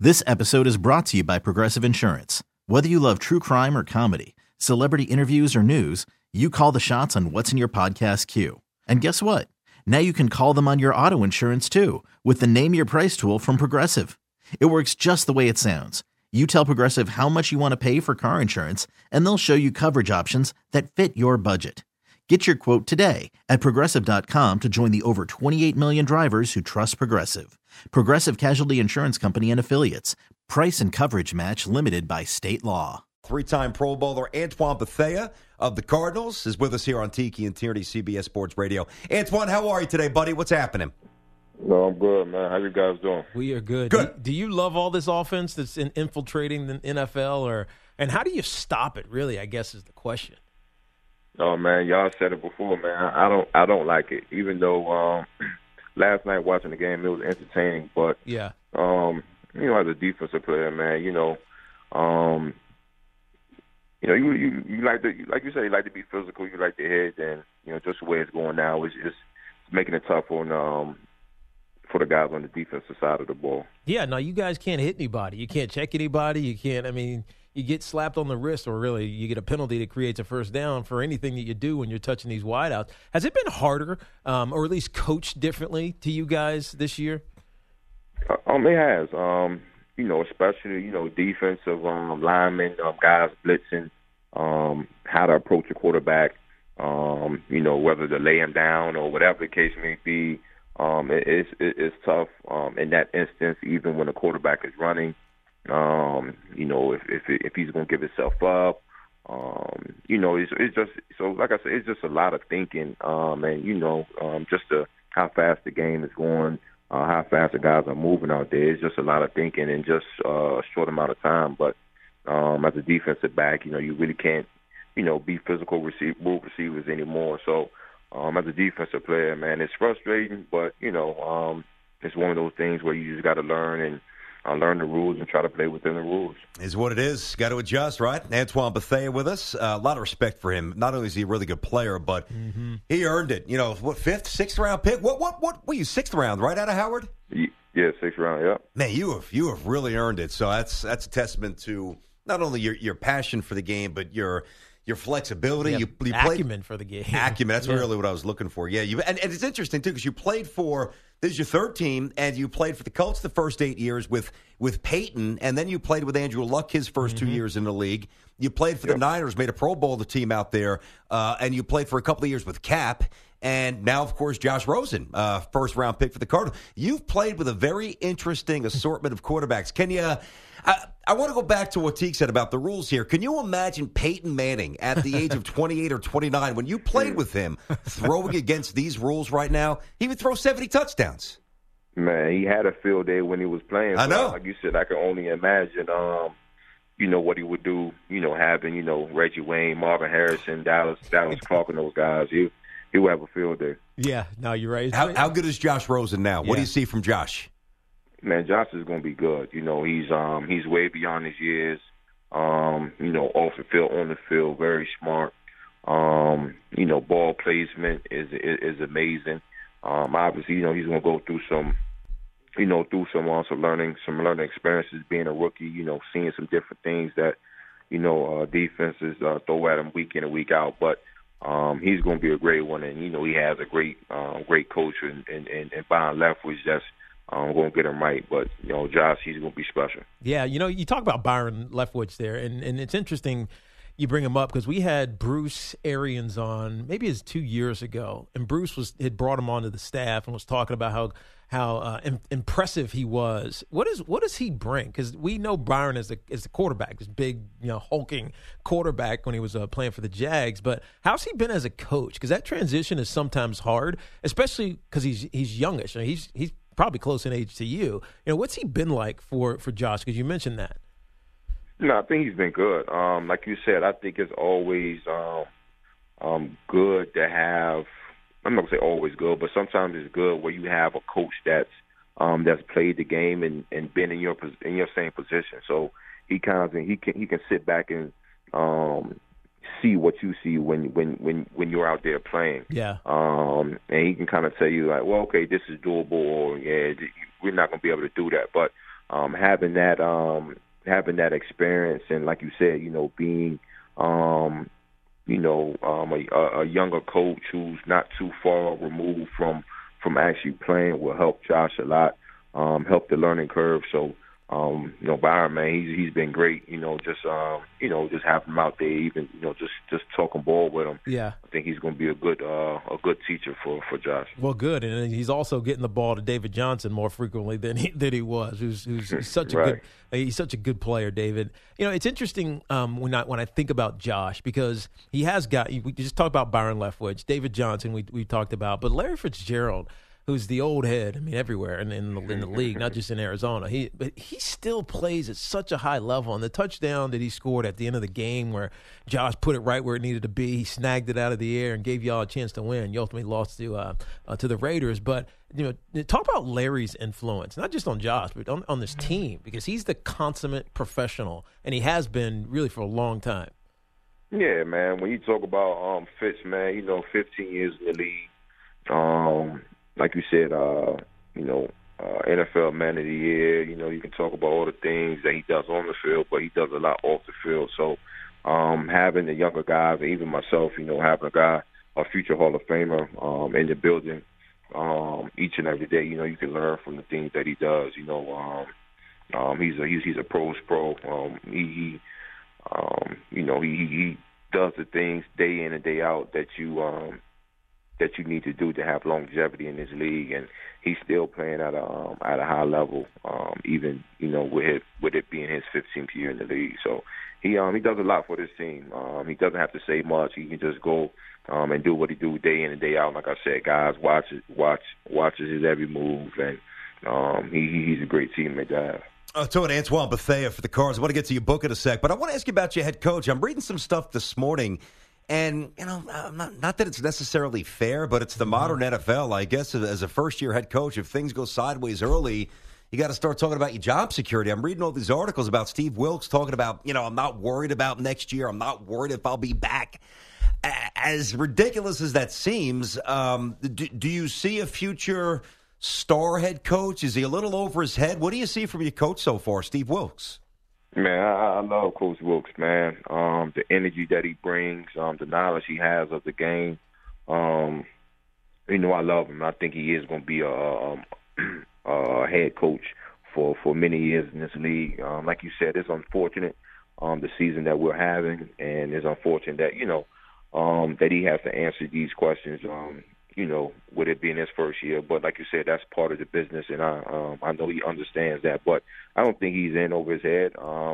This episode is brought to you by Progressive Insurance. Whether you love true crime or comedy, celebrity interviews or news, you call the shots on what's in your podcast queue. And guess what? Now you can call them on your auto insurance too with the Name Your Price tool from Progressive. It works just the way it sounds. You tell Progressive how much you want to pay for car insurance, and they'll show you coverage options that fit your budget. Get your quote today at Progressive.com to join the over 28 million drivers who trust Progressive. Progressive Casualty Insurance Company and Affiliates. Price and coverage match limited by state law. Three-time Pro Bowler Antoine Bethea of the Cardinals is with us here on Tiki and Tierney, CBS Sports Radio. Antoine, how are you today, buddy? What's happening? No, I'm good, man. How you guys doing? We are good. Good. Do you love all this offense that's infiltrating the NFL, and how do you stop it? Really, I guess is the question. Oh man, y'all said it before, man. I don't like it. Even though last night watching the game, it was entertaining, but Yeah. As a defensive player, man, you like to, like you say, you like to be physical. You like to hit, and just the way it's going now is just making it tough on for the guys on the defensive side of the ball. Yeah, no, you guys can't hit anybody. You can't check anybody. You can't, you get slapped on the wrist, or really you get a penalty that creates a first down for anything that you do when you're touching these wideouts. Has it been harder, or at least coached differently to you guys this year? It has. Especially, defensive linemen, guys blitzing, how to approach a quarterback, whether to lay him doin or whatever the case may be. It's tough in that instance, even when the quarterback is running. If he's going to give himself up, it's just so. Like I said, it's just a lot of thinking, and just how fast the game is going, how fast the guys are moving out there. It's just a lot of thinking in just a short amount of time. But as a defensive back, you really can't, be physical receivers anymore. So as a defensive player, man, it's frustrating, but it's one of those things where you just got to learn and learn the rules and try to play within the rules. Is what it is. Got to adjust, right? Antoine Bethea with us. A lot of respect for him. Not only is he a really good player, but he earned it. Fifth, sixth round pick? What were you, sixth round, right out of Howard? Yeah, sixth round, yeah. Man, you have really earned it. So that's a testament to not only your passion for the game, but your flexibility. Yeah, you acumen for the game. Acumen, that's really what I was looking for. Yeah, and it's interesting, too, because you played for – this is your third team, and you played for the Colts the first 8 years with Peyton, and then you played with Andrew Luck his first 2 years in the league. You played for the Niners, made a Pro Bowl, the team out there, and you played for a couple of years with Cap, and now, of course, Josh Rosen, first-round pick for the Cardinals. You've played with a very interesting assortment of quarterbacks. Can you I want to go back to what Teague said about the rules here. Can you imagine Peyton Manning at the age of 28 or 29, when you played with him, throwing against these rules right now? He would throw 70 touchdowns. Man, he had a field day when he was playing. I know. Like you said, I can only imagine, what he would do, having, Reggie Wayne, Marvin Harrison, Dallas Clark, and those guys. He would have a field day. Yeah, no, you're right. How good is Josh Rosen now? What do you see from Josh? Man, Josh is going to be good. He's way beyond his years. Off the field, on the field, very smart. Ball placement is amazing. Obviously, he's going to go through some learning experiences being a rookie. Seeing some different things that defenses throw at him week in and week out. But he's going to be a great one, and he has a great coach and Byron Leftwich that's going to get him right. But, Josh, he's going to be special. Yeah, you talk about Byron Leftwich there, and it's interesting you bring him up because we had Bruce Arians on, maybe it was 2 years ago, and Bruce had brought him onto the staff and was talking about how impressive he was. What does he bring? Because we know Byron as the quarterback, this big, hulking quarterback when he was playing for the Jags. But how's he been as a coach? Because that transition is sometimes hard, especially because he's youngish. He's probably close in age to you. What's he been like for Josh? Because you mentioned that. No, I think he's been good. Like you said, I think it's always good to have. I'm not gonna say always good, but sometimes it's good where you have a coach that's played the game and been in your same position. So he can sit back and see what you see when you're out there playing. Yeah. And he can kind of tell you like, well, okay, this is doable, or yeah, we're not gonna be able to do that. But having that experience, and like you said, being a younger coach who's not too far removed from actually playing will help Josh a lot, help the learning curve. So, Byron, man, he's been great. Just having him out there, even just talking ball with him. Yeah, I think he's going to be a good teacher for Josh. Well, good, and he's also getting the ball to David Johnson more frequently than he was. Who's such a right. he's such a good player, David. It's interesting when I think about Josh, because he has got. We just talked about Byron Leftwich, David Johnson. We talked about, but Larry Fitzgerald, who's the old head, everywhere in the league, not just in Arizona. But he still plays at such a high level. And the touchdown that he scored at the end of the game, where Josh put it right where it needed to be, he snagged it out of the air and gave y'all a chance to win. You ultimately lost to the Raiders. But talk about Larry's influence, not just on Josh, but on this team, because he's the consummate professional, and he has been really for a long time. Yeah, man. When you talk about Fitz, man, 15 years in the league. Like you said, NFL Man of the Year. You can talk about all the things that he does on the field, but he does a lot off the field. So having the younger guys, and even myself, having a future Hall of Famer in the building each and every day, you can learn from the things that he does. He's a pro's pro. He does the things day in and day out that you need to do to have longevity in this league, and he's still playing at a high level, even with it being his 15th year in the league. So he does a lot for this team. He doesn't have to say much. He can just go and do what he do day in and day out. Like I said, guys watches his every move, and he's a great teammate to have. So Antoine Bethea for the Cards. I want to get to your book in a sec, but I want to ask you about your head coach. I'm reading some stuff this morning. And, not that it's necessarily fair, but it's the modern NFL. I guess as a first-year head coach, if things go sideways early, you got to start talking about your job security. I'm reading all these articles about Steve Wilks talking about, I'm not worried about next year. I'm not worried if I'll be back. As ridiculous as that seems, do you see a future star head coach? Is he a little over his head? What do you see from your coach so far, Steve Wilks? Man, I love Coach Wilks, man. The energy that he brings, the knowledge he has of the game. I love him. I think he is going to be a head coach for many years in this league. Like you said, it's unfortunate the season that we're having, and it's unfortunate that that he has to answer these questions. With it being his first year, but like you said, that's part of the business, and I know he understands that. But I don't think he's in over his head.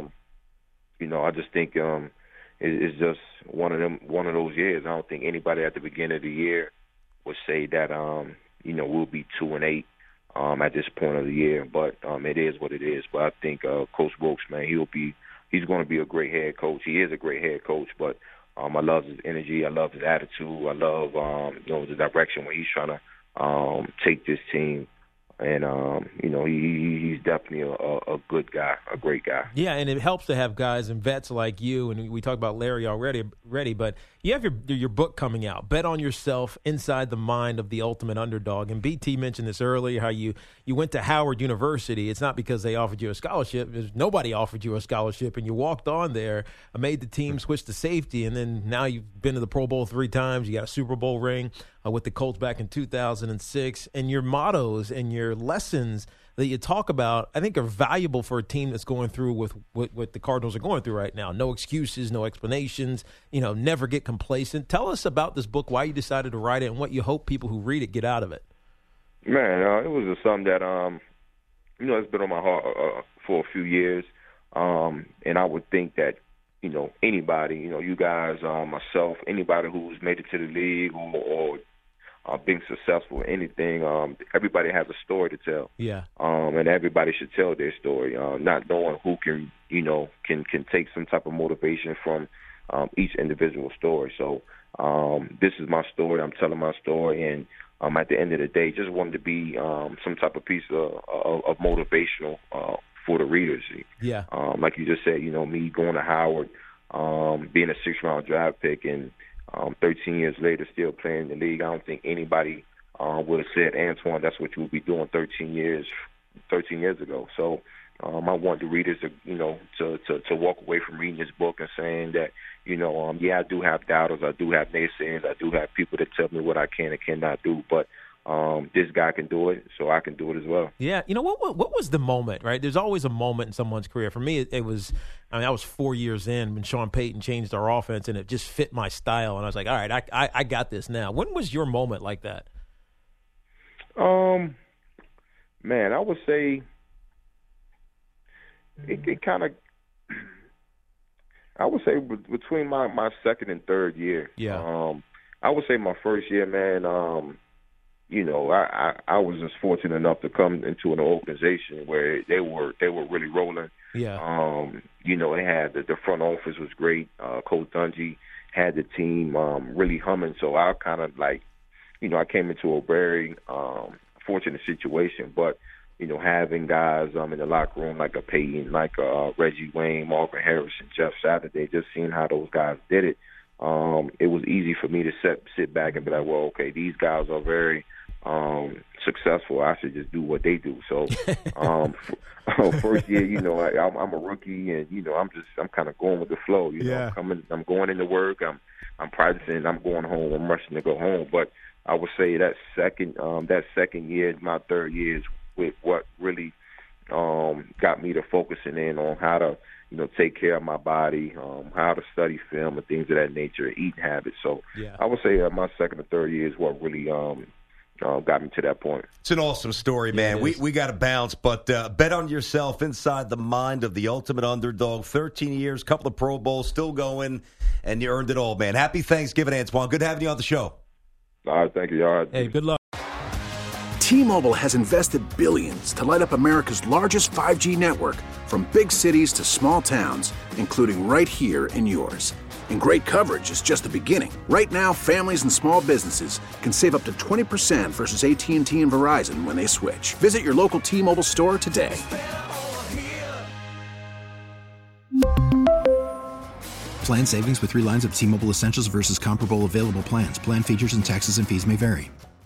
I just think it's just one of those years. I don't think anybody at the beginning of the year would say that we'll be 2-8 at this point of the year. But it is what it is. But I think Coach Wilks, man, he's going to be a great head coach. He is a great head coach, but. I love his energy. I love his attitude. I love, the direction where he's trying to take this team. And, he's definitely a good guy, a great guy. Yeah, and it helps to have guys and vets like you, and we talked about Larry already, but you have your book coming out, Bet on Yourself, Inside the Mind of the Ultimate Underdog. And BT mentioned this earlier, how you went to Howard University. It's not because they offered you a scholarship. Nobody offered you a scholarship, and you walked on there, made the team switch to safety, and then now you've been to the Pro Bowl 3 times. You got a Super Bowl ring with the Colts back in 2006. And your mottos and your lessons that you talk about, I think, are valuable for a team that's going through with what the Cardinals are going through right now. No excuses, no explanations, never get complacent. Tell us about this book, why you decided to write it, and what you hope people who read it get out of it. Man, it was something that, it's been on my heart for a few years. And I would think that, anybody, you guys, myself, anybody who's made it to the league or being successful in anything, everybody has a story to tell. Yeah. And everybody should tell their story, not knowing who can take some type of motivation from each individual story. So this is my story. I'm telling my story, and at the end of the day, just wanted to be some type of piece of motivational for the readers. Yeah. Like you just said, me going to Howard, being a 6th-round draft pick, and 13 years later still playing in the league. I don't think anybody would have said, Antoine, that's what you would be doing 13 years ago. So I want the readers to walk away from reading this book and saying that, I do have doubters, I do have naysayers, I do have people that tell me what I can and cannot do, but this guy can do it, so I can do it as well. Yeah, what was the moment, right? There's always a moment in someone's career. For me, it was, I was 4 years in when Sean Payton changed our offense, and it just fit my style, and I was like, all right, I got this now. When was your moment like that? Man, I would say it kind of, I would say between my second and third year. Yeah. I would say my first year, man, I was just fortunate enough to come into an organization where they were really rolling. Yeah. They had the front office was great. Coach Dungy had the team really humming. So I kind of I came into a very fortunate situation. But having guys in the locker room like a Peyton, like Reggie Wayne, Marvin Harrison, Jeff Saturday, just seeing how those guys did it, it was easy for me to sit back and be like, well, okay, these guys are very successful. I should just do what they do. So first year, I'm a rookie, and I'm kind of going with the flow. I'm going into work. I'm practicing. I'm going home. I'm rushing to go home. But I would say that second year, my third year, is with what really got me to focusing in on how to take care of my body, how to study film and things of that nature, eating habits. So yeah. I would say my second or third year is what really got me to that point. It's an awesome story, man. Yeah, we got to bounce, but bet on yourself inside the mind of the ultimate underdog. 13 years, couple of Pro Bowls, still going, and you earned it all, man. Happy Thanksgiving, Antoine. Good having you on the show. All right, thank you. All right. Hey, good luck. T-Mobile has invested billions to light up America's largest 5G network, from big cities to small towns, including right here in yours. And great coverage is just the beginning. Right now, families and small businesses can save up to 20% versus AT&T and Verizon when they switch. Visit your local T-Mobile store today. Plan savings with 3 lines of T-Mobile Essentials versus comparable available plans. Plan features and taxes and fees may vary.